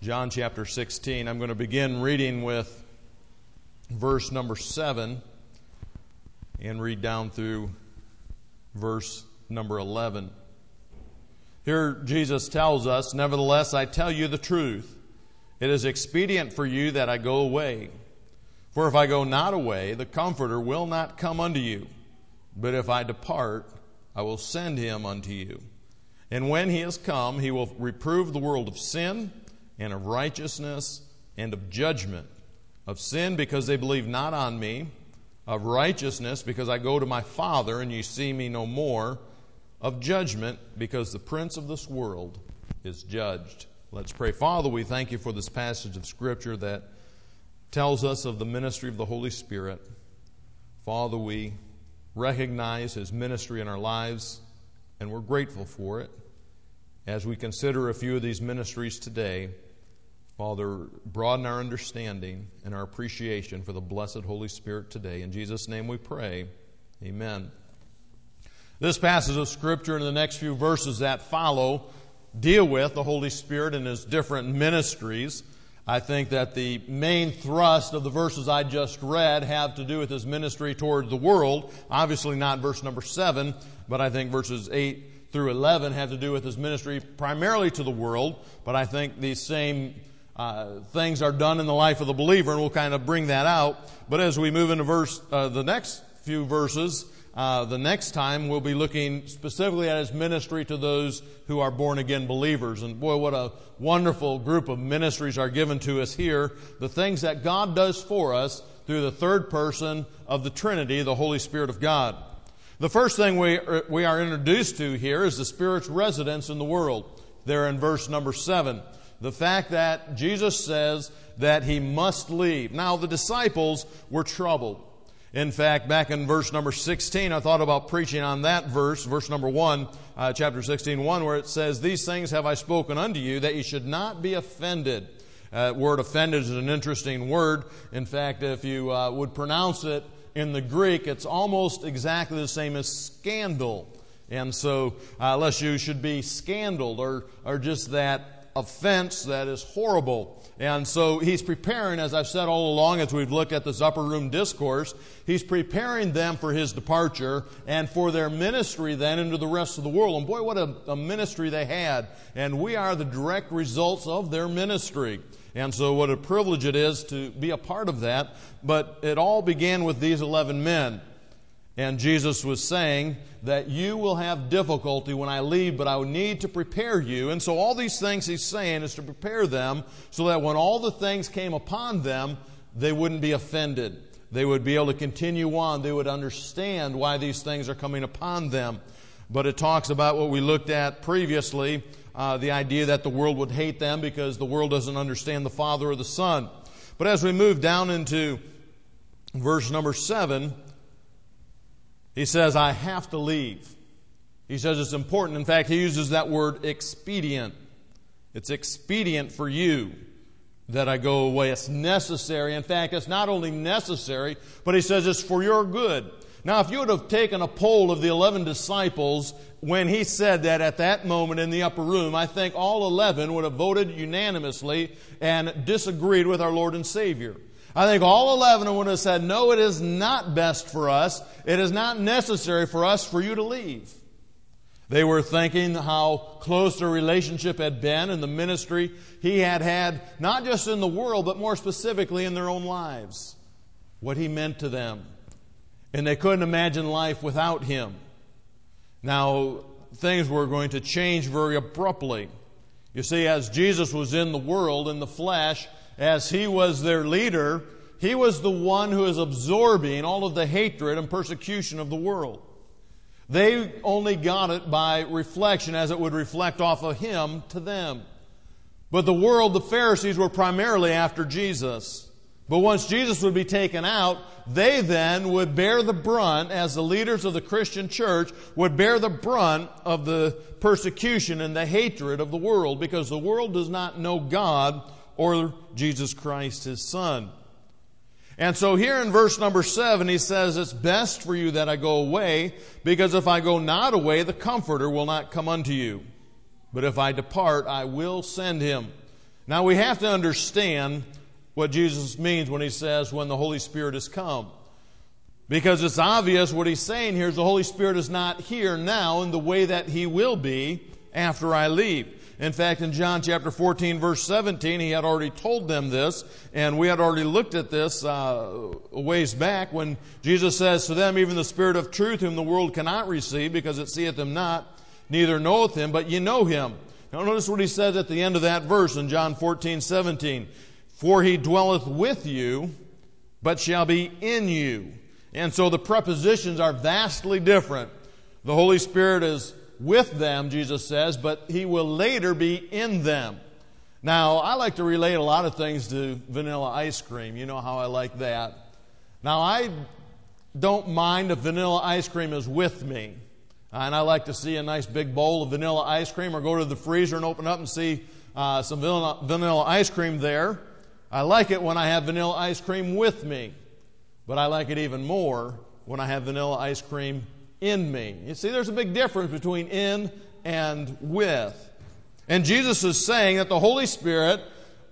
John chapter 16. I'm going to begin reading with verse number 7 and read down through verse number 11. Here Jesus tells us, "Nevertheless, I tell you the truth. It is expedient for you that I go away. For if I go not away, the Comforter will not come unto you. But if I depart, I will send him unto you. And when he is come, he will reprove the world of sin, and of righteousness, and of judgment. Of sin, because they believe not on me. Of righteousness, because I go to my Father, and ye see me no more. Of judgment, because the prince of this world is judged." Let's pray. Father, we thank you for this passage of Scripture that tells us of the ministry of the Holy Spirit. Father, we recognize His ministry in our lives, and we're grateful for it. As we consider a few of these ministries today, Father, broaden our understanding and our appreciation for the blessed Holy Spirit today. In Jesus' name we pray. Amen. This passage of Scripture and the next few verses that follow deal with the Holy Spirit and His different ministries. I think that the main thrust of the verses I just read have to do with His ministry toward the world. Obviously not verse number 7, but I think verses 8 through 11 have to do with His ministry primarily to the world. But I think these same things are done in the life of the believer, and we'll kind of bring that out. But as we move into the next few verses, the next time we'll be looking specifically at His ministry to those who are born-again believers. And boy, what a wonderful group of ministries are given to us here. The things that God does for us through the third person of the Trinity, the Holy Spirit of God. The first thing we are introduced to here is the Spirit's residence in the world. There in verse number 7. The fact that Jesus says that He must leave. Now, the disciples were troubled. In fact, back in verse number 16, I thought about preaching on that verse number 1, chapter 16, 1, where it says, "These things have I spoken unto you, that ye should not be offended." Word offended is an interesting word. In fact, if you would pronounce it in the Greek, it's almost exactly the same as scandal. And so, unless you should be scandaled or just that offense that is horrible. And so He's preparing, as I've said all along as we've looked at this upper room discourse, He's preparing them for His departure and for their ministry then into the rest of the world. And boy, what a ministry they had. And we are the direct results of their ministry. And so what a privilege it is to be a part of that. But it all began with these 11 men. And Jesus was saying that you will have difficulty when I leave, but I will need to prepare you. And so all these things He's saying is to prepare them so that when all the things came upon them, they wouldn't be offended. They would be able to continue on. They would understand why these things are coming upon them. But it talks about what we looked at previously, the idea that the world would hate them because the world doesn't understand the Father or the Son. But as we move down into verse number 7, He says, I have to leave. He says it's important. In fact, He uses that word expedient. It's expedient for you that I go away. It's necessary. In fact, it's not only necessary, but He says it's for your good. Now, if you would have taken a poll of the 11 disciples when He said that at that moment in the upper room, I think all 11 would have voted unanimously and disagreed with our Lord and Savior. I think all 11 would have said, no, it is not best for us. It is not necessary for us for you to leave. They were thinking how close their relationship had been and the ministry He had had, not just in the world, but more specifically in their own lives. What He meant to them. And they couldn't imagine life without Him. Now, things were going to change very abruptly. You see, as Jesus was in the world, in the flesh, as He was their leader, He was the one who is absorbing all of the hatred and persecution of the world. They only got it by reflection, as it would reflect off of Him to them. But the world, the Pharisees, were primarily after Jesus. But once Jesus would be taken out, they then would bear the brunt, as the leaders of the Christian church, would bear the brunt of the persecution and the hatred of the world, because the world does not know God or Jesus Christ, His Son. And so here in verse number 7, He says, it's best for you that I go away, because if I go not away, the Comforter will not come unto you. But if I depart, I will send Him. Now we have to understand what Jesus means when he says, when the Holy Spirit has come. Because it's obvious what he's saying here is the Holy Spirit is not here now in the way that he will be after I leave. In fact, in John chapter 14, verse 17, he had already told them this, and we had already looked at this a ways back when Jesus says to them, even the Spirit of truth, whom the world cannot receive, because it seeth him not, neither knoweth him, but ye know him. Now notice what he says at the end of that verse in John 14, 17. For he dwelleth with you, but shall be in you. And so the prepositions are vastly different. The Holy Spirit is with them, Jesus says, but he will later be in them. Now, I like to relate a lot of things to vanilla ice cream. You know how I like that. Now, I don't mind if vanilla ice cream is with me. And I like to see a nice big bowl of vanilla ice cream or go to the freezer and open up and see some vanilla ice cream there. I like it when I have vanilla ice cream with me. But I like it even more when I have vanilla ice cream in me. You see, there's a big difference between in and with. And Jesus is saying that the Holy Spirit,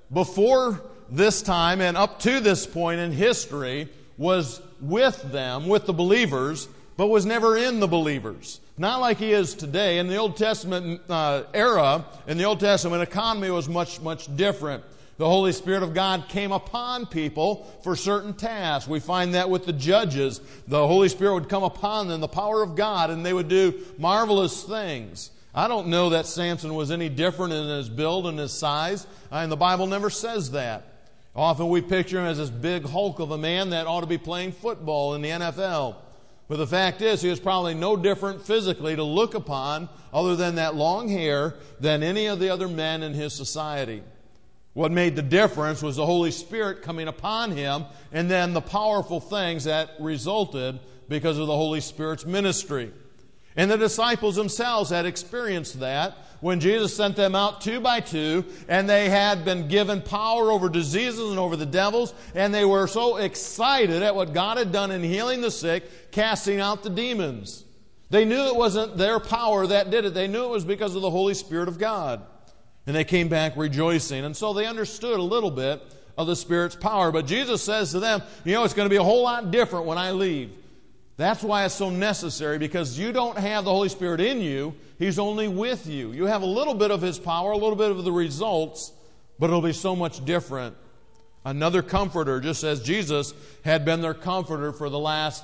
before this time and up to this point in history, was with them, with the believers, but was never in the believers. Not like he is today. In the Old Testament era, in the Old Testament economy was much, much different. The Holy Spirit of God came upon people for certain tasks. We find that with the judges. The Holy Spirit would come upon them, the power of God, and they would do marvelous things. I don't know that Samson was any different in his build and his size, and the Bible never says that. Often we picture him as this big hulk of a man that ought to be playing football in the NFL. But the fact is, he was probably no different physically to look upon, other than that long hair, than any of the other men in his society. What made the difference was the Holy Spirit coming upon him, and then the powerful things that resulted because of the Holy Spirit's ministry. And the disciples themselves had experienced that when Jesus sent them out 2 by 2, and they had been given power over diseases and over the devils, and they were so excited at what God had done in healing the sick, casting out the demons. They knew it wasn't their power that did it. They knew it was because of the Holy Spirit of God. And they came back rejoicing. And so they understood a little bit of the Spirit's power. But Jesus says to them, it's going to be a whole lot different when I leave. That's why it's so necessary, because you don't have the Holy Spirit in you. He's only with you. You have a little bit of His power, a little bit of the results, but it'll be so much different. Another comforter, just as Jesus had been their comforter for the last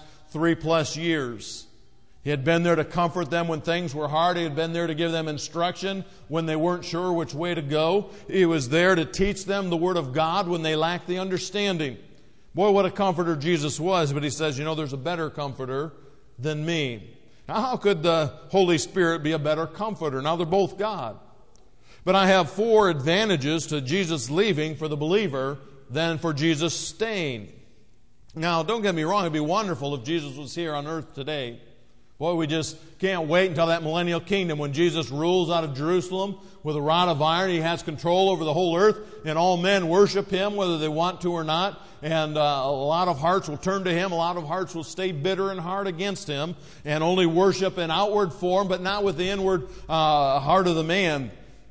3+ years. He had been there to comfort them when things were hard. He had been there to give them instruction when they weren't sure which way to go. He was there to teach them the Word of God when they lacked the understanding. Boy, what a comforter Jesus was. But He says, there's a better comforter than me. Now, how could the Holy Spirit be a better comforter? Now, they're both God. But I have 4 advantages to Jesus leaving for the believer than for Jesus staying. Now, don't get me wrong. It'd be wonderful if Jesus was here on earth today. Boy, we just can't wait until that millennial kingdom when Jesus rules out of Jerusalem with a rod of iron. He has control over the whole earth, and all men worship Him whether they want to or not. And a lot of hearts will turn to Him. A lot of hearts will stay bitter and hard against Him and only worship in outward form, but not with the inward heart of the man.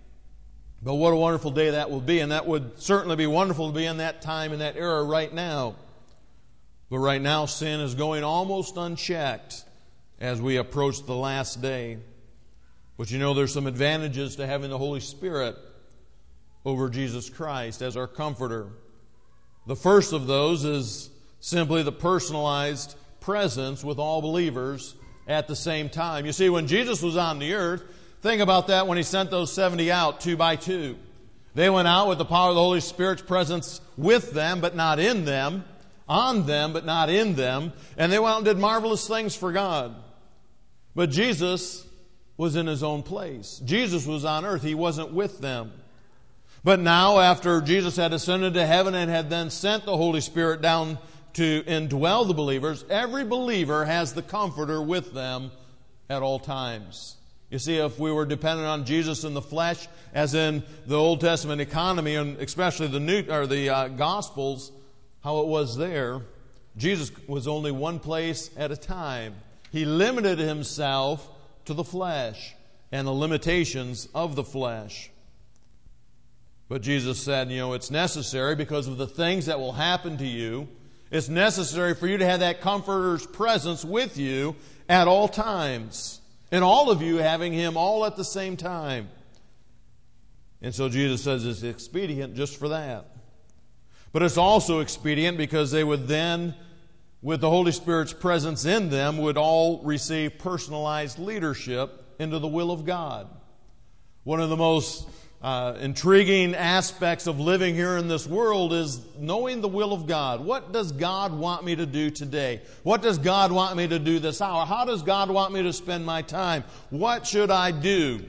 But what a wonderful day that will be, and that would certainly be wonderful to be in that time, in that era right now. But right now, sin is going almost unchecked as we approach the last day. But there's some advantages to having the Holy Spirit over Jesus Christ as our comforter. The first of those is simply the personalized presence with all believers at the same time. You see, when Jesus was on the earth, think about that when He sent those 70 out 2 by 2. They went out with the power of the Holy Spirit's presence with them, but not in them, on them, but not in them, and they went out and did marvelous things for God. But Jesus was in His own place. Jesus was on earth. He wasn't with them. But now, after Jesus had ascended to heaven and had then sent the Holy Spirit down to indwell the believers, every believer has the Comforter with them at all times. You see, if we were dependent on Jesus in the flesh, as in the Old Testament economy, and especially the Gospels, how it was there, Jesus was only one place at a time. He limited Himself to the flesh and the limitations of the flesh. But Jesus said, it's necessary because of the things that will happen to you. It's necessary for you to have that Comforter's presence with you at all times. And all of you having Him all at the same time. And so Jesus says it's expedient just for that. But it's also expedient because they would then, with the Holy Spirit's presence in them, would all receive personalized leadership into the will of God. One of the most intriguing aspects of living here in this world is knowing the will of God. What does God want me to do today? What does God want me to do this hour? How does God want me to spend my time? What should I do?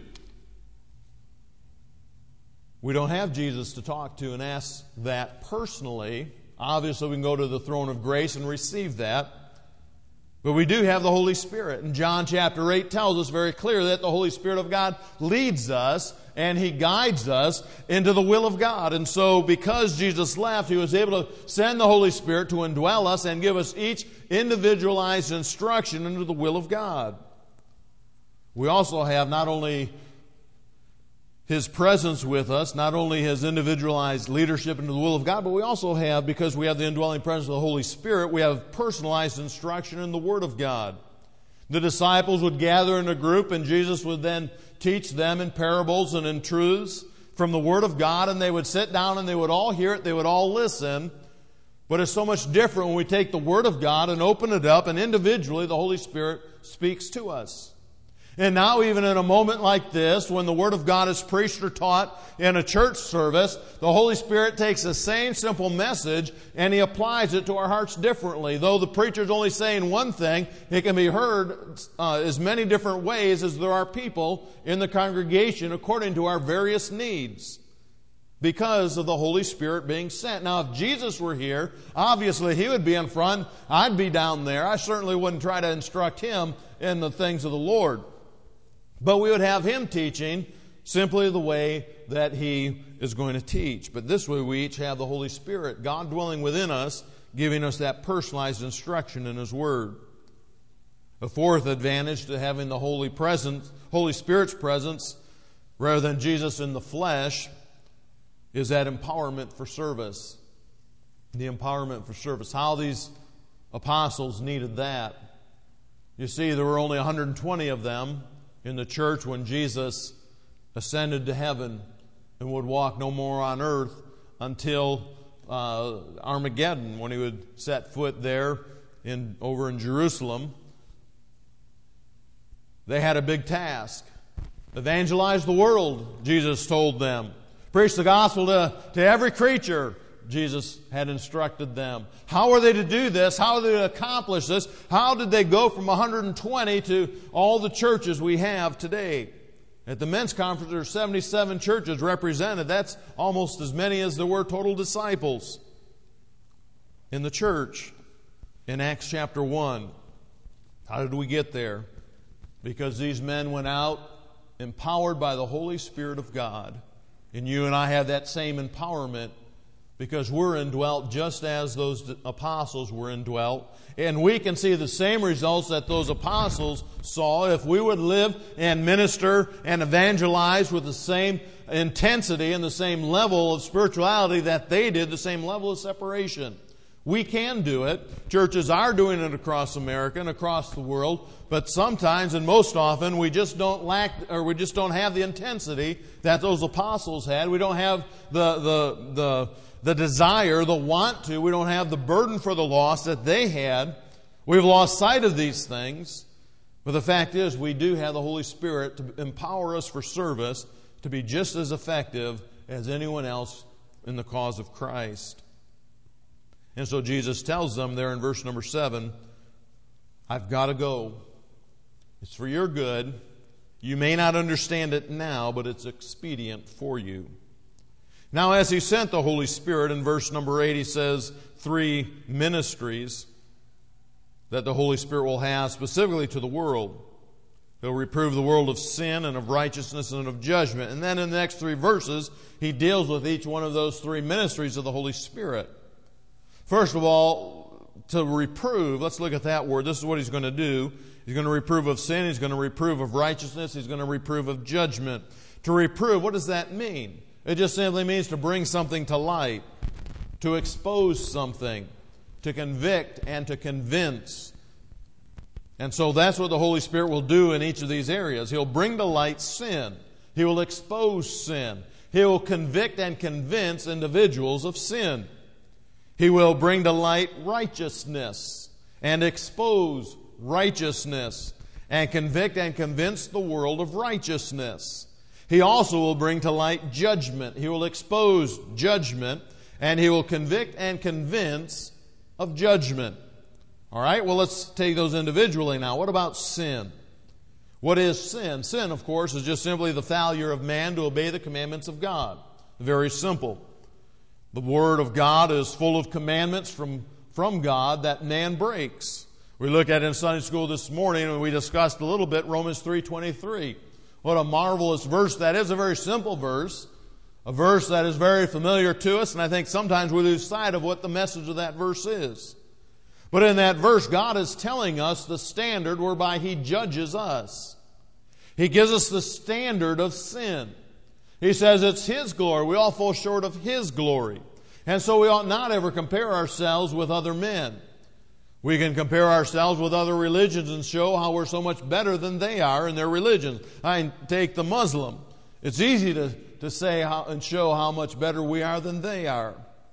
We don't have Jesus to talk to and ask that personally. Obviously, we can go to the throne of grace and receive that. But we do have the Holy Spirit. And John chapter 8 tells us very clearly that the Holy Spirit of God leads us and He guides us into the will of God. And so because Jesus left, He was able to send the Holy Spirit to indwell us and give us each individualized instruction into the will of God. We also have not only His presence with us, not only His individualized leadership into the will of God, but we also have, because we have the indwelling presence of the Holy Spirit, we have personalized instruction in the Word of God. The disciples would gather in a group and Jesus would then teach them in parables and in truths from the Word of God, and they would sit down and they would all hear it, they would all listen. But it's so much different when we take the Word of God and open it up, and individually the Holy Spirit speaks to us. And now, even in a moment like this, when the Word of God is preached or taught in a church service, the Holy Spirit takes the same simple message and He applies it to our hearts differently. Though the preacher's only saying one thing, it can be heard as many different ways as there are people in the congregation according to our various needs, because of the Holy Spirit being sent. Now, if Jesus were here, obviously He would be in front. I'd be down there. I certainly wouldn't try to instruct Him in the things of the Lord. But we would have Him teaching simply the way that He is going to teach. But this way we each have the Holy Spirit, God dwelling within us, giving us that personalized instruction in His Word. A fourth advantage to having the Holy Spirit's presence rather than Jesus in the flesh is that empowerment for service. The empowerment for service. How these apostles needed that. You see, there were only 120 of them in the church when Jesus ascended to heaven and would walk no more on earth until Armageddon, when He would set foot there over in Jerusalem. They had a big task. Evangelize the world, Jesus told them. Preach the gospel to every creature, Jesus had instructed them. How are they to do this? How are they to accomplish this? How did they go from 120 to all the churches we have today? At the men's conference, there are 77 churches represented. That's almost as many as there were total disciples in the church in Acts chapter 1. How did we get there? Because these men went out empowered by the Holy Spirit of God. And you and I have that same empowerment, because we're indwelt just as those apostles were indwelt. And we can see the same results that those apostles saw if we would live and minister and evangelize with the same intensity and the same level of spirituality that they did, the same level of separation. We can do it. Churches are doing it across America and across the world, but sometimes and most often we just don't have the intensity that those apostles had. We don't have the desire, the want to. We don't have the burden for the lost that they had. We've lost sight of these things. But the fact is, we do have the Holy Spirit to empower us for service, to be just as effective as anyone else in the cause of Christ. And so Jesus tells them there in verse number 7, I've got to go. It's for your good. You may not understand it now, but it's expedient for you. Now, as He sent the Holy Spirit, in verse number 8, He says 3 ministries that the Holy Spirit will have specifically to the world. He'll reprove the world of sin and of righteousness and of judgment. And then in the next 3 verses, He deals with each one of those 3 ministries of the Holy Spirit. First of all, to reprove, let's look at that word. This is what He's going to do. He's going to reprove of sin. He's going to reprove of righteousness. He's going to reprove of judgment. To reprove, what does that mean? It just simply means to bring something to light, to expose something, to convict and to convince. And so that's what the Holy Spirit will do in each of these areas. He'll bring to light sin. He will expose sin. He will convict and convince individuals of sin. He will bring to light righteousness and expose righteousness and convict and convince the world of righteousness. He also will bring to light judgment. He will expose judgment, and He will convict and convince of judgment. All right, well, let's take those individually now. What about sin? What is sin? Sin, of course, is just simply the failure of man to obey the commandments of God. Very simple. The Word of God is full of commandments from God that man breaks. We looked at it in Sunday school this morning, and we discussed a little bit Romans 3:23. What a marvelous verse that is. A very simple verse. A verse that is very familiar to us, and I think sometimes we lose sight of what the message of that verse is. But in that verse, God is telling us the standard whereby He judges us. He gives us the standard of sin. He says it's His glory. We all fall short of His glory. And so we ought not ever compare ourselves with other men. We can compare ourselves with other religions and show how we're so much better than they are in their religions. I take the Muslim. It's easy to say and show how much better we are than they are.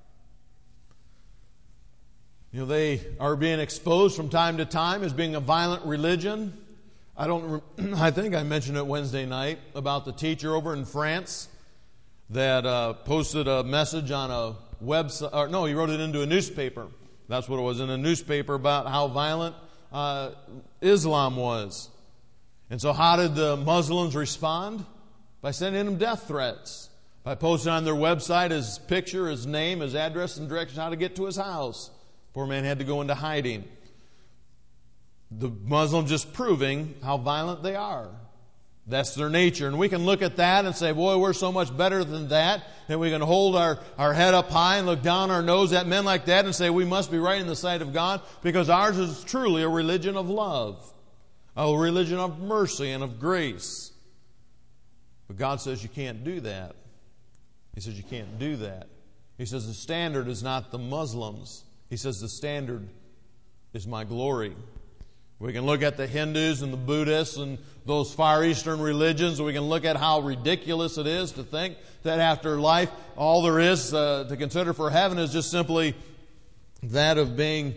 You know, they are being exposed from time to time as being a violent religion. I think I mentioned it Wednesday night about the teacher over in France that posted a message on a website. No, he wrote it into a newspaper. That's what it was, in a newspaper, about how violent Islam was. And so how did the Muslims respond? By sending him death threats. By posting on their website his picture, his name, his address, and directions how to get to his house. Poor man had to go into hiding. The Muslims just proving how violent they are. That's their nature. And we can look at that and say, boy, we're so much better than that. And we can hold our head up high and look down our nose at men like that and say we must be right in the sight of God, because ours is truly a religion of love, a religion of mercy and of grace. But God says you can't do that. He says you can't do that. He says the standard is not the Muslims. He says the standard is my glory. We can look at the Hindus and the Buddhists and those Far Eastern religions. We can look at how ridiculous it is to think that after life, all there is to consider for heaven is just simply that of being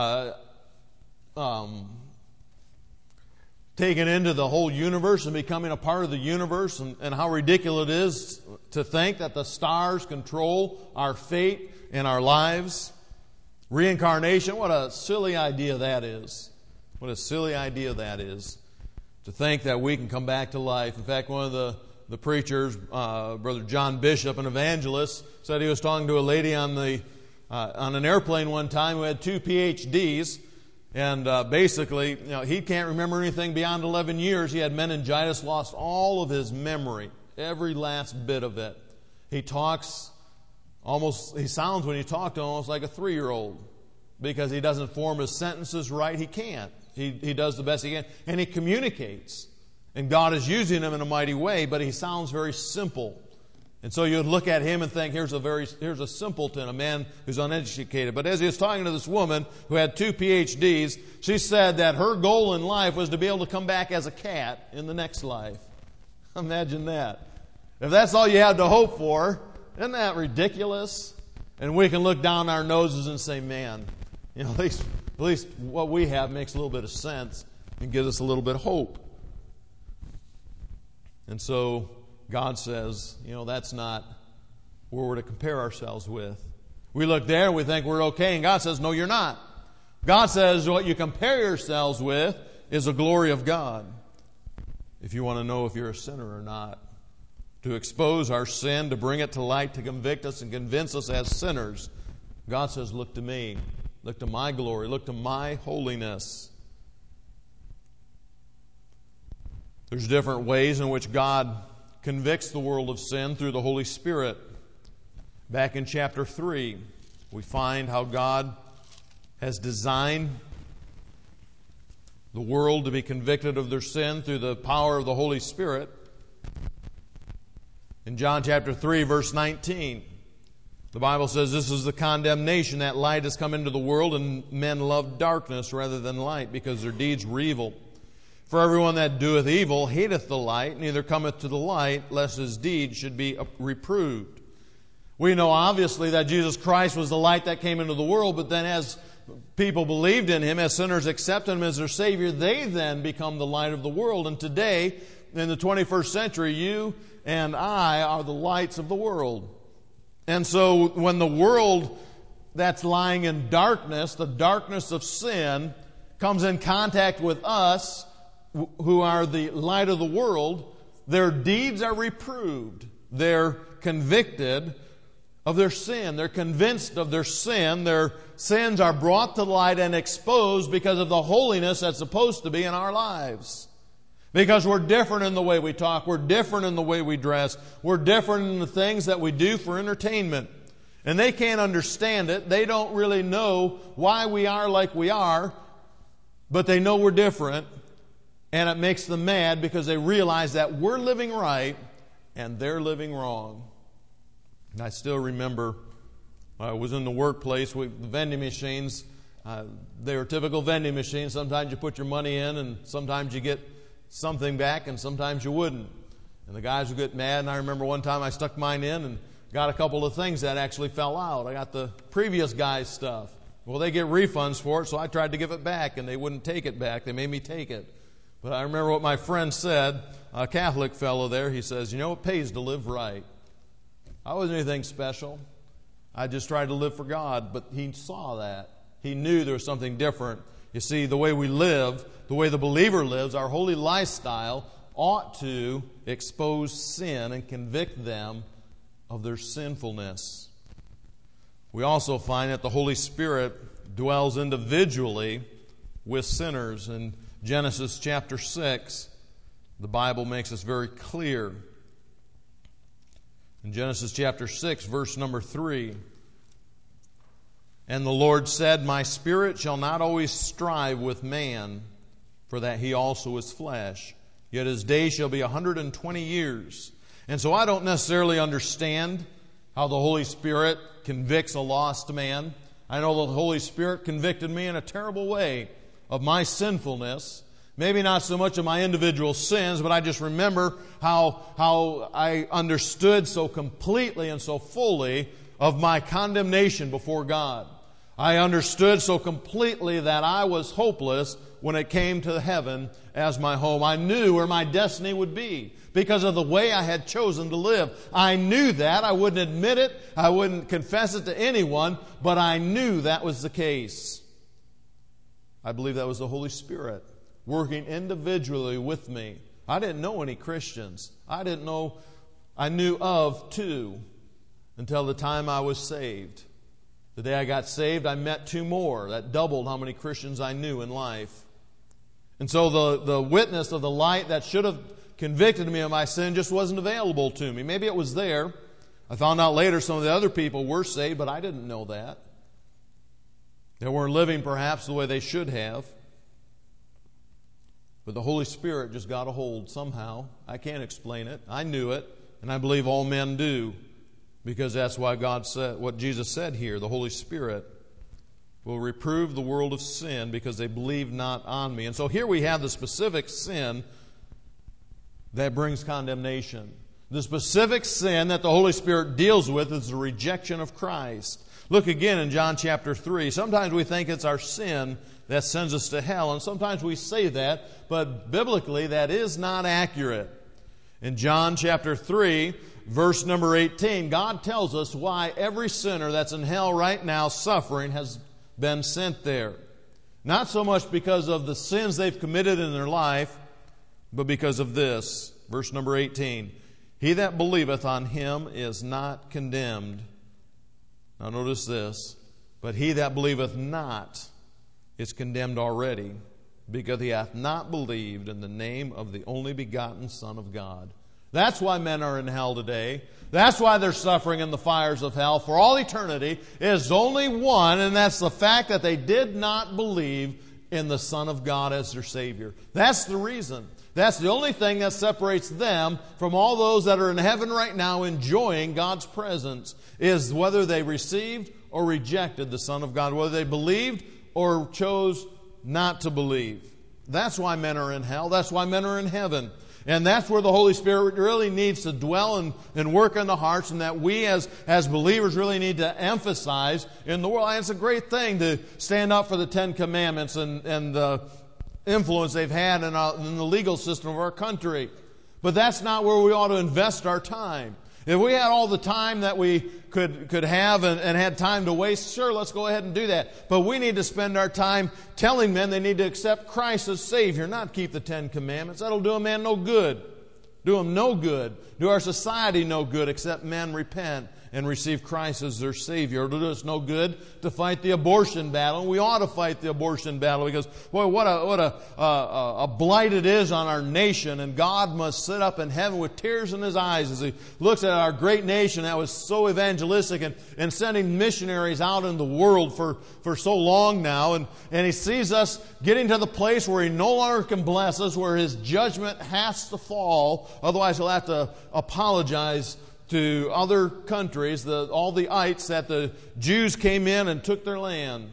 taken into the whole universe and becoming a part of the universe, and how ridiculous it is to think that the stars control our fate and our lives. Reincarnation, what a silly idea that is. What a silly idea that is, to think that we can come back to life. In fact, one of the preachers, Brother John Bishop, an evangelist, said he was talking to a lady on an airplane one time who had 2 PhDs, and basically, he can't remember anything beyond 11 years. He had meningitis, lost all of his memory, every last bit of it. He sounds when you talk to him almost like a 3-year-old, because he doesn't form his sentences right. He can't. He does the best he can, and he communicates. And God is using him in a mighty way, but he sounds very simple. And so you would look at him and think, here's a simpleton, a man who's uneducated. But as he was talking to this woman who had 2 PhDs, she said that her goal in life was to be able to come back as a cat in the next life. Imagine that. If that's all you have to hope for, isn't that ridiculous? And we can look down our noses and say, man, at least what we have makes a little bit of sense and gives us a little bit of hope. And so God says, that's not where we're to compare ourselves with. We look there and we think we're okay, and God says, no, you're not. God says what you compare yourselves with is the glory of God. If you want to know if you're a sinner or not, to expose our sin, to bring it to light, to convict us and convince us as sinners, God says, look to me. Look to my glory. Look to my holiness. There's different ways in which God convicts the world of sin through the Holy Spirit. Back in chapter 3, we find how God has designed the world to be convicted of their sin through the power of the Holy Spirit. In John chapter 3, verse 19, the Bible says, "This is the condemnation, that light has come into the world, and men love darkness rather than light, because their deeds were evil. For everyone that doeth evil hateth the light, neither cometh to the light, lest his deeds should be reproved." We know obviously that Jesus Christ was the light that came into the world, but then as people believed in Him, as sinners accepted Him as their Savior, they then become the light of the world. And today, in the 21st century, you and I are the lights of the world. And so when the world that's lying in darkness, the darkness of sin, comes in contact with us, who are the light of the world, their deeds are reproved. They're convicted of their sin. They're convinced of their sin. Their sins are brought to light and exposed because of the holiness that's supposed to be in our lives. Because we're different in the way we talk. We're different in the way we dress. We're different in the things that we do for entertainment. And they can't understand it. They don't really know why we are like we are, but they know we're different. And it makes them mad because they realize that we're living right and they're living wrong. And I still remember I was in the workplace with the vending machines. They were typical vending machines. Sometimes you put your money in and sometimes you get something back and sometimes you wouldn't. And the guys would get mad. And I remember one time I stuck mine in and got a couple of things that actually fell out. I got the previous guy's stuff. Well, they get refunds for it, so I tried to give it back and they wouldn't take it back. They made me take it. But I remember what my friend said, a Catholic fellow there. He says, "You know, it pays to live right." I wasn't anything special. I just tried to live for God. But he saw that. He knew there was something different. You see, the way we live, the way the believer lives, our holy lifestyle ought to expose sin and convict them of their sinfulness. We also find that the Holy Spirit dwells individually with sinners. In Genesis chapter 6, the Bible makes this very clear. In Genesis chapter 6, verse number 3, "And the Lord said, My spirit shall not always strive with man, for that he also is flesh. Yet his days shall be 120 years. And so I don't necessarily understand how the Holy Spirit convicts a lost man. I know the Holy Spirit convicted me in a terrible way of my sinfulness. Maybe not so much of my individual sins, but I just remember how I understood so completely and so fully of my condemnation before God. I understood so completely that I was hopeless when it came to heaven as my home. I knew where my destiny would be because of the way I had chosen to live. I knew that. I wouldn't admit it. I wouldn't confess it to anyone, but I knew that was the case. I believe that was the Holy Spirit working individually with me. I didn't know any Christians. I knew of two until the time I was saved. The day I got saved, I met two more. That doubled how many Christians I knew in life. And so the witness of the light that should have convicted me of my sin just wasn't available to me. Maybe it was there. I found out later some of the other people were saved, but I didn't know that. They weren't living perhaps the way they should have. But the Holy Spirit just got a hold somehow. I can't explain it. I knew it, and I believe all men do, because that's why God said what Jesus said here. The Holy Spirit will reprove the world of sin because they believe not on me. And so here we have the specific sin that brings condemnation. The specific sin that the Holy Spirit deals with is the rejection of Christ. Look again in John chapter 3. Sometimes we think it's our sin that sends us to hell, and sometimes we say that, but biblically that is not accurate. In John chapter 3, verse number 18, God tells us why every sinner that's in hell right now suffering has been sent there. Not so much because of the sins they've committed in their life, but because of this. Verse number 18, "He that believeth on him is not condemned." Now notice this, "But he that believeth not is condemned already, because he hath not believed in the name of the only begotten Son of God." That's why men are in hell today. That's why they're suffering in the fires of hell for all eternity. Is only one, and that's the fact that they did not believe in the Son of God as their Savior. That's the reason. That's the only thing that separates them from all those that are in heaven right now enjoying God's presence, is whether they received or rejected the Son of God, whether they believed or chose not to believe. That's why men are in hell. That's why men are in heaven. And that's where the Holy Spirit really needs to dwell and work in the hearts, and that we as believers really need to emphasize in the world. And it's a great thing to stand up for the Ten Commandments and the influence they've had in the legal system of our country. But that's not where we ought to invest our time. If we had all the time that we could have and had time to waste, sure, let's go ahead and do that. But we need to spend our time telling men they need to accept Christ as Savior, not keep the Ten Commandments. That'll do a man no good. Do him no good. Do our society no good, except men repent and receive Christ as their Savior. It'll do us no good to fight the abortion battle. We ought to fight the abortion battle because, boy, what a blight it is on our nation. And God must sit up in heaven with tears in His eyes as He looks at our great nation that was so evangelistic and sending missionaries out in the world for so long now. And He sees us getting to the place where He no longer can bless us, where His judgment has to fall. Otherwise, He'll have to apologize to other countries, all the ites, that the Jews came in and took their land.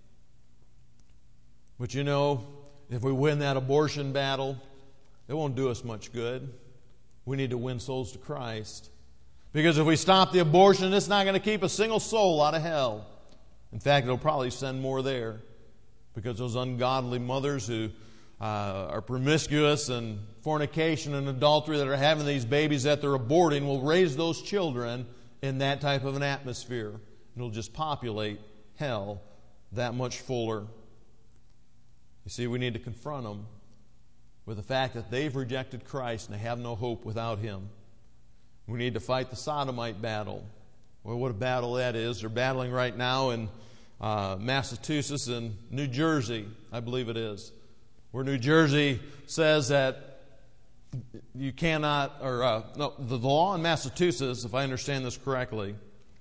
But you know, if we win that abortion battle, it won't do us much good. We need to win souls to Christ. Because if we stop the abortion, it's not going to keep a single soul out of hell. In fact, it'll probably send more there. Because those ungodly mothers who are promiscuous and fornication and adultery that are having these babies that they're aborting will raise those children in that type of an atmosphere. And it'll just populate hell that much fuller. You see, we need to confront them with the fact that they've rejected Christ and they have no hope without Him. We need to fight the sodomite battle. Well, what a battle that is. They're battling right now in Massachusetts and New Jersey, I believe it is, where New Jersey says that you cannot, the law in Massachusetts, if I understand this correctly,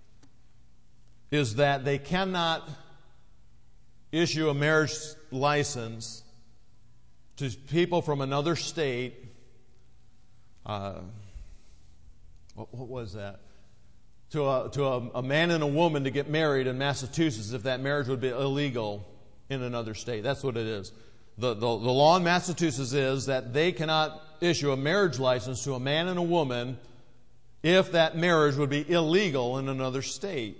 is that they cannot issue a marriage license to people from another state. What was that? To a man and a woman to get married in Massachusetts if that marriage would be illegal in another state. That's what it is. The law in Massachusetts is that they cannot issue a marriage license to a man and a woman if that marriage would be illegal in another state.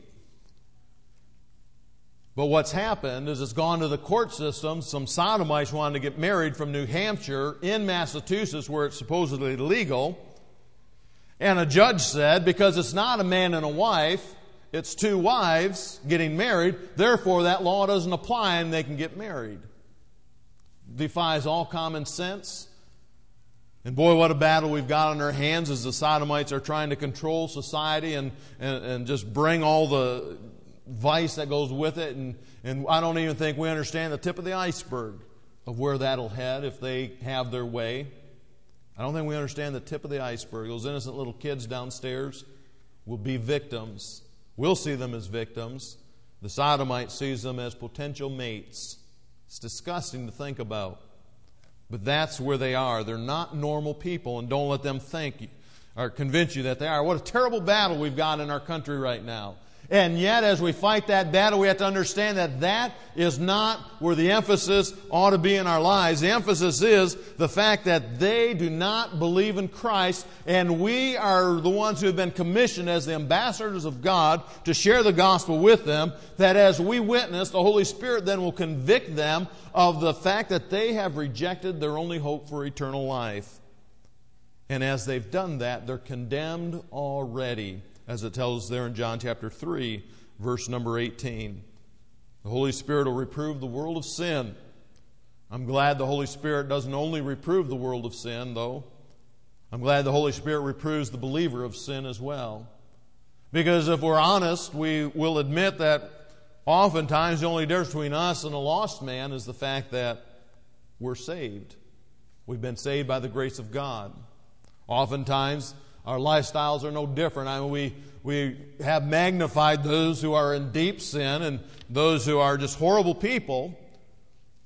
But what's happened is it's gone to the court system. Some sodomites wanted to get married from New Hampshire in Massachusetts where it's supposedly legal. And a judge said, because it's not a man and a wife, it's two wives getting married, therefore that law doesn't apply and they can get married. Defies all common sense. And boy, what a battle we've got on our hands as the sodomites are trying to control society and just bring all the vice that goes with it. And I don't even think we understand the tip of the iceberg of where that'll head if they have their way. I don't think we understand the tip of the iceberg. Those innocent little kids downstairs will be victims. We'll see them as victims. The sodomite sees them as potential mates. It's disgusting to think about. But that's where they are. They're not normal people, and don't let them think or convince you that they are. What a terrible battle we've got in our country right now. And yet, as we fight that battle, we have to understand that that is not where the emphasis ought to be in our lives. The emphasis is the fact that they do not believe in Christ, and we are the ones who have been commissioned as the ambassadors of God to share the gospel with them, that as we witness, the Holy Spirit then will convict them of the fact that they have rejected their only hope for eternal life. And as they've done that, they're condemned already, as it tells us there in John chapter 3, verse number 18. The Holy Spirit will reprove the world of sin. I'm glad the Holy Spirit doesn't only reprove the world of sin, though. I'm glad the Holy Spirit reproves the believer of sin as well. Because if we're honest, we will admit that oftentimes the only difference between us and a lost man is the fact that we're saved. We've been saved by the grace of God. Oftentimes, our lifestyles are no different. I mean, we have magnified those who are in deep sin and those who are just horrible people.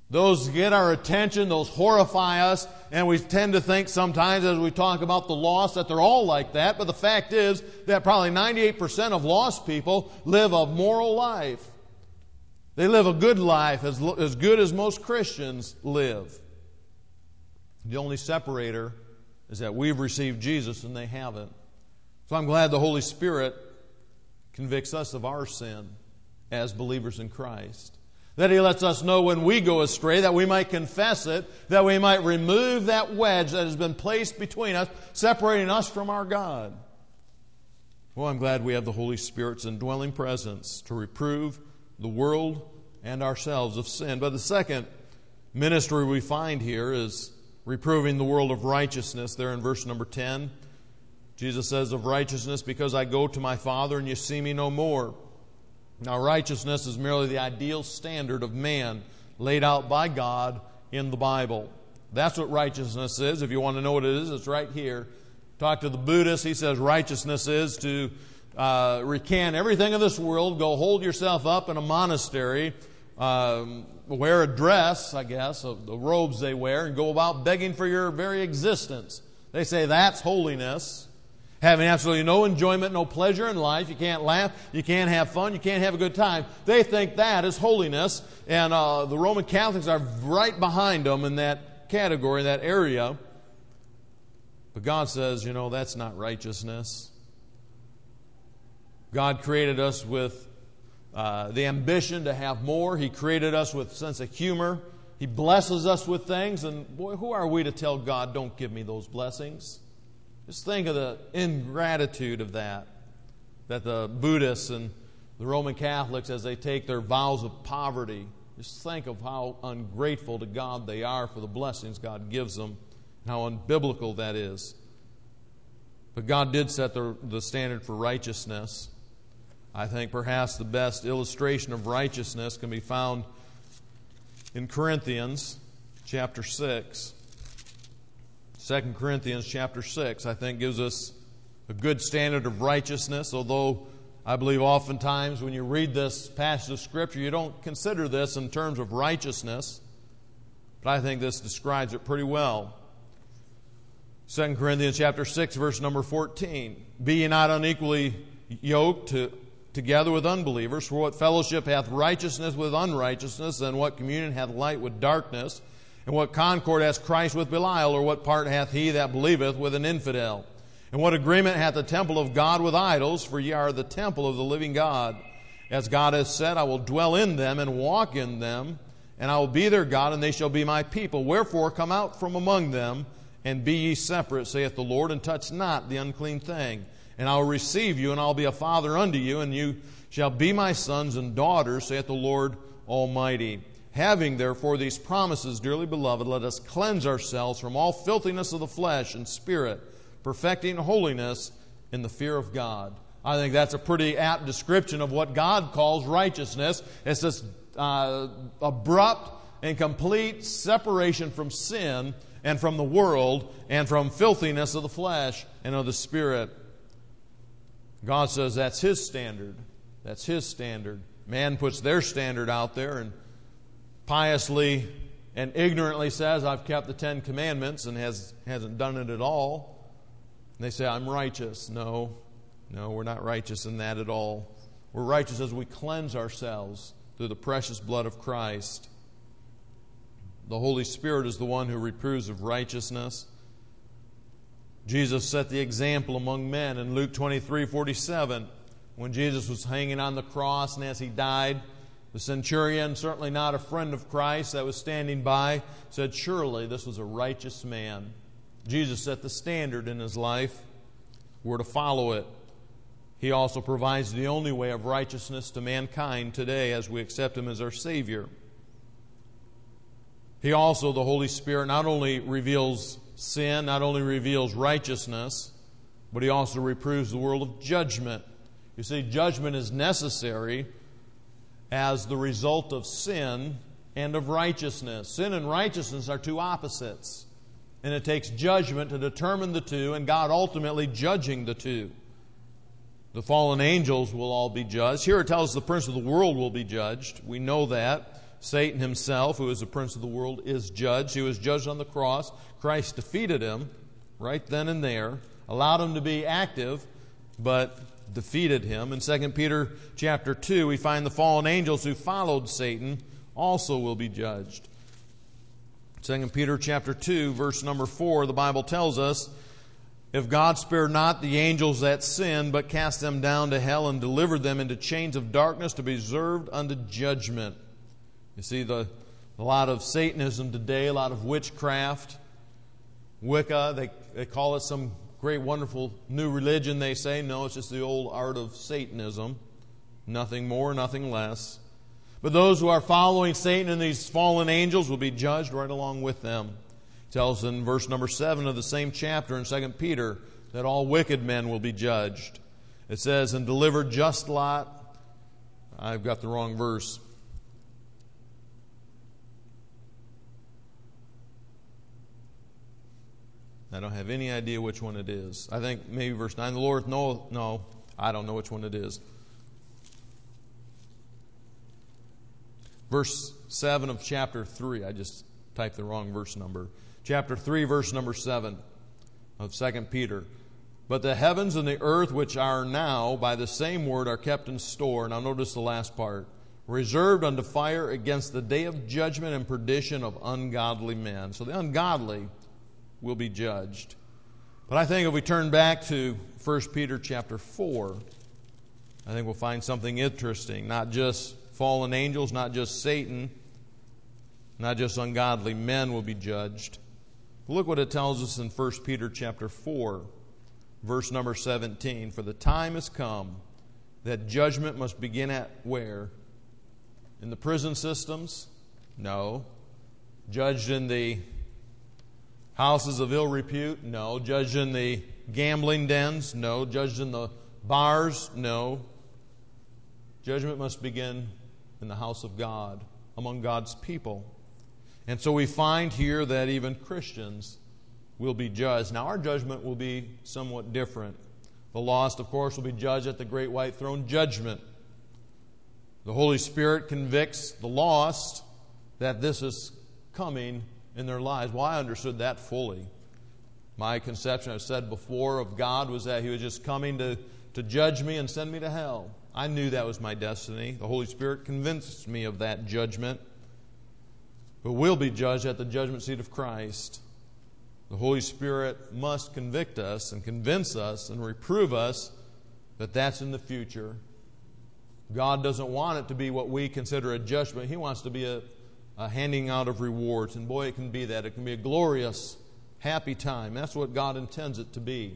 Those get our attention, those horrify us, and we tend to think sometimes as we talk about the lost that they're all like that, but the fact is that probably 98% of lost people live a moral life. They live a good life, as good as most Christians live. The only separator is that we've received Jesus and they haven't. So I'm glad the Holy Spirit convicts us of our sin as believers in Christ. That He lets us know when we go astray, that we might confess it, that we might remove that wedge that has been placed between us, separating us from our God. Well, I'm glad we have the Holy Spirit's indwelling presence to reprove the world and ourselves of sin. But the second ministry we find here is reproving the world of righteousness. There in verse number 10, Jesus says, of righteousness, because I go to my Father and you see me no more. Now, righteousness is merely the ideal standard of man laid out by God in the Bible. That's what righteousness is. If you want to know what it is, it's right here. Talk to the Buddhist. He says righteousness is to recant everything of this world, go hold yourself up in a monastery, wear a dress, I guess, of the robes they wear, and go about begging for your very existence. They say that's holiness. Having absolutely no enjoyment, no pleasure in life. You can't laugh, you can't have fun, you can't have a good time. They think that is holiness, and the Roman Catholics are right behind them in that category, in that area. But God says, that's not righteousness. God created us with the ambition to have more. He created us with a sense of humor. He blesses us with things, and boy, who are we to tell God, don't give me those blessings? Just think of the ingratitude of that the Buddhists and the Roman Catholics, as they take their vows of poverty, just think of how ungrateful to God they are for the blessings God gives them, and how unbiblical that is. But God did set the standard for righteousness. I think perhaps the best illustration of righteousness can be found in Corinthians chapter 6. 2 Corinthians chapter 6, I think, gives us a good standard of righteousness, although I believe oftentimes when you read this passage of Scripture, you don't consider this in terms of righteousness, but I think this describes it pretty well. 2 Corinthians chapter 6, verse number 14, be ye not unequally yoked together with unbelievers, for what fellowship hath righteousness with unrighteousness, and what communion hath light with darkness? And what concord hath Christ with Belial, or what part hath he that believeth with an infidel? And what agreement hath the temple of God with idols? For ye are the temple of the living God. As God has said, I will dwell in them and walk in them, and I will be their God, and they shall be my people. Wherefore come out from among them, and be ye separate, saith the Lord, and touch not the unclean thing. And I will receive you, and I will be a father unto you, and you shall be my sons and daughters, saith the Lord Almighty. Having therefore these promises, dearly beloved, let us cleanse ourselves from all filthiness of the flesh and spirit, perfecting holiness in the fear of God. I think that's a pretty apt description of what God calls righteousness. It's this abrupt and complete separation from sin and from the world and from filthiness of the flesh and of the spirit. God says that's His standard. That's His standard. Man puts their standard out there and piously and ignorantly says, I've kept the 10 Commandments, and hasn't done it at all. And they say, I'm righteous. No, we're not righteous in that at all. We're righteous as we cleanse ourselves through the precious blood of Christ. The Holy Spirit is the one who reproves of righteousness. Jesus set the example among men in Luke 23:47, when Jesus was hanging on the cross, and as He died, the centurion, certainly not a friend of Christ that was standing by, said, surely this was a righteous man. Jesus set the standard in His life. We're to follow it. He also provides the only way of righteousness to mankind today as we accept Him as our Savior. He also, the Holy Spirit, not only reveals sin, not only reveals righteousness, but He also reproves the world of judgment. You see, judgment is necessary as the result of sin and of righteousness. Sin and righteousness are two opposites. And it takes judgment to determine the two, and God ultimately judging the two. The fallen angels will all be judged. Here it tells us the prince of the world will be judged. We know that. Satan himself, who is the prince of the world, is judged. He was judged on the cross. Christ defeated him right then and there, allowed him to be active, but defeated him. In 2 Peter chapter 2, we find the fallen angels who followed Satan also will be judged. 2 Peter chapter 2, verse number 4, the Bible tells us, "If God spared not the angels that sinned, but cast them down to hell and delivered them into chains of darkness to be reserved unto judgment." You see, a lot of Satanism today, a lot of witchcraft, Wicca, they call it some great, wonderful new religion, they say. No, it's just the old art of Satanism. Nothing more, nothing less. But those who are following Satan and these fallen angels will be judged right along with them. It tells in verse number 7 of the same chapter in 2 Peter that all wicked men will be judged. It says, "And delivered just Lot." I've got the wrong verse. I don't have any idea which one it is. I think maybe verse 9. "The Lord, no, I don't know which one it is." Verse 7 of chapter 3. I just typed the wrong verse number. Chapter 3, verse number 7 of 2 Peter. "But the heavens and the earth which are now by the same word are kept in store." Now notice the last part. "Reserved unto fire against the day of judgment and perdition of ungodly men." So the ungodly will be judged. But I think if we turn back to 1 Peter chapter 4, I think we'll find something interesting. Not just fallen angels, not just Satan, not just ungodly men will be judged. Look what it tells us in 1 Peter chapter 4, verse number 17. "For the time has come that judgment must begin at" where? In the prison systems? No. Judged in the houses of ill repute? No. Judged in the gambling dens? No. Judged in the bars? No. Judgment must begin in the house of God, among God's people. And so we find here that even Christians will be judged. Now our judgment will be somewhat different. The lost, of course, will be judged at the great white throne judgment. The Holy Spirit convicts the lost that this is coming in their lives. Well, I understood that fully. My conception, I've said before, of God was that He was just coming to judge me and send me to hell. I knew that was my destiny. The Holy Spirit convinced me of that judgment. But we'll be judged at the judgment seat of Christ. The Holy Spirit must convict us and convince us and reprove us that that's in the future. God doesn't want it to be what we consider a judgment. He wants to be a handing out of rewards. And boy, it can be that. It can be a glorious, happy time. That's what God intends it to be.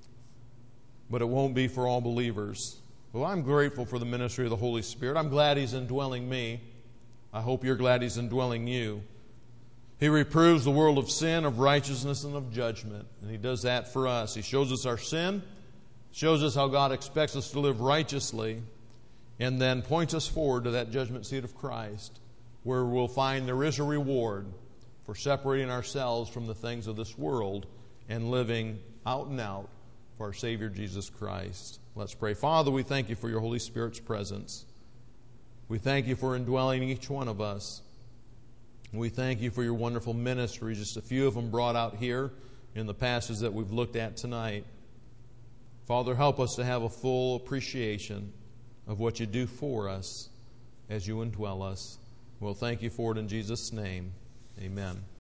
But it won't be for all believers. Well, I'm grateful for the ministry of the Holy Spirit. I'm glad He's indwelling me. I hope you're glad He's indwelling you. He reproves the world of sin, of righteousness, and of judgment. And He does that for us. He shows us our sin, shows us how God expects us to live righteously, and then points us forward to that judgment seat of Christ, where we'll find there is a reward for separating ourselves from the things of this world and living out and out for our Savior Jesus Christ. Let's pray. Father, we thank You for Your Holy Spirit's presence. We thank You for indwelling each one of us. We thank You for Your wonderful ministry, just a few of them brought out here in the passages that we've looked at tonight. Father, help us to have a full appreciation of what You do for us as You indwell us. We'll thank You for it in Jesus' name. Amen.